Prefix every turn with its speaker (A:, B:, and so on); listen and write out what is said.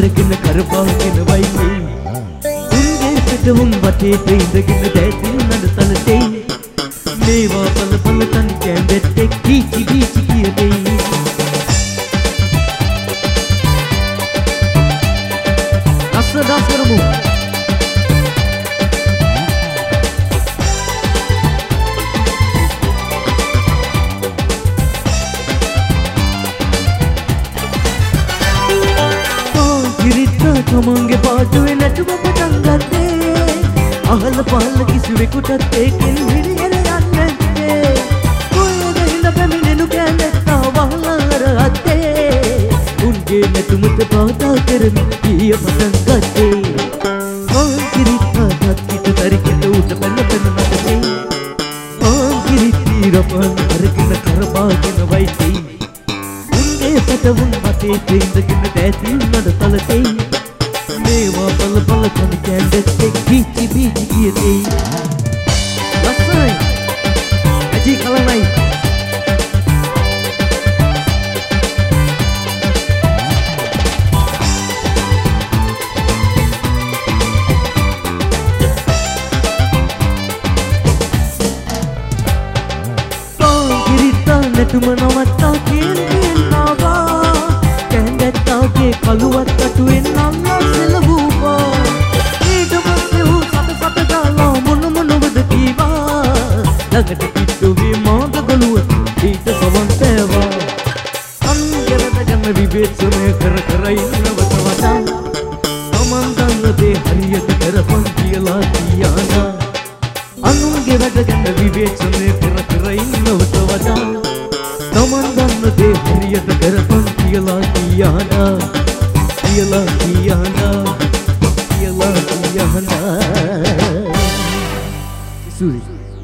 A: අරගෙන කරපාගෙන වයිසේ උන්ගේ පිටුම් වටේ ඉඳගෙන දැසින් නඩතලතේ මේවා පල පල තන් කැඳෙත්තෙක් කීචි කීචි කියතේ රසදාස් කරමු තමන්ගේ පාටුවේ නැටුම පටන් ගත්තේ අහල පහල කිසිවෙකුටත් ඒකෙන් හිරියර යන්නේ කොහෙද හිඳ පැමිණෙනු කැඳෙත්තා වහලර අත්තේ උන්ගේ නැටුමට පාතා කරමින් කීය පටන් ගත්තේ කිරිත්තා දත්කිට තරිකට උට පැන පැන නටතේ කිරිත්ති රපන් අරගෙන කරපාගෙන වයිතේ උන්ගේ පැටවුන් වටේ ඉඳගෙන දැසින් නඩතලතේ මේවා පල පල තන කැඳෙත්තෙක් කීචි බීචි කියතේ ලස්සනයි ඇජි කලනයි කිරිත්තා නැටුම නවත්තා කියන්නාවා කැඳැත්තාගේ කළුවත් කටුවෙන් නම්ලා සෙලවූවා ඊට පස්සේ වූ සත ගාලා මොන මොනවද කීවා ළඟට පිටුවේ මාද ගලුව ඊට සවන් පෑවා අන්ගෙරට ගන්න විවේචනය කර කර ඉන්නවට වඩා තමන් දන්න දේ හරියට කරපන් කියලා කියානා අනුන්ගේ වැඩ ගන්න විවේචනය කර කර ඉන්නවට වඩා තමන් දන්න දේ හරියට කරපන් කියලා කියානා කියලා කියානා කියලා කියානා සුරි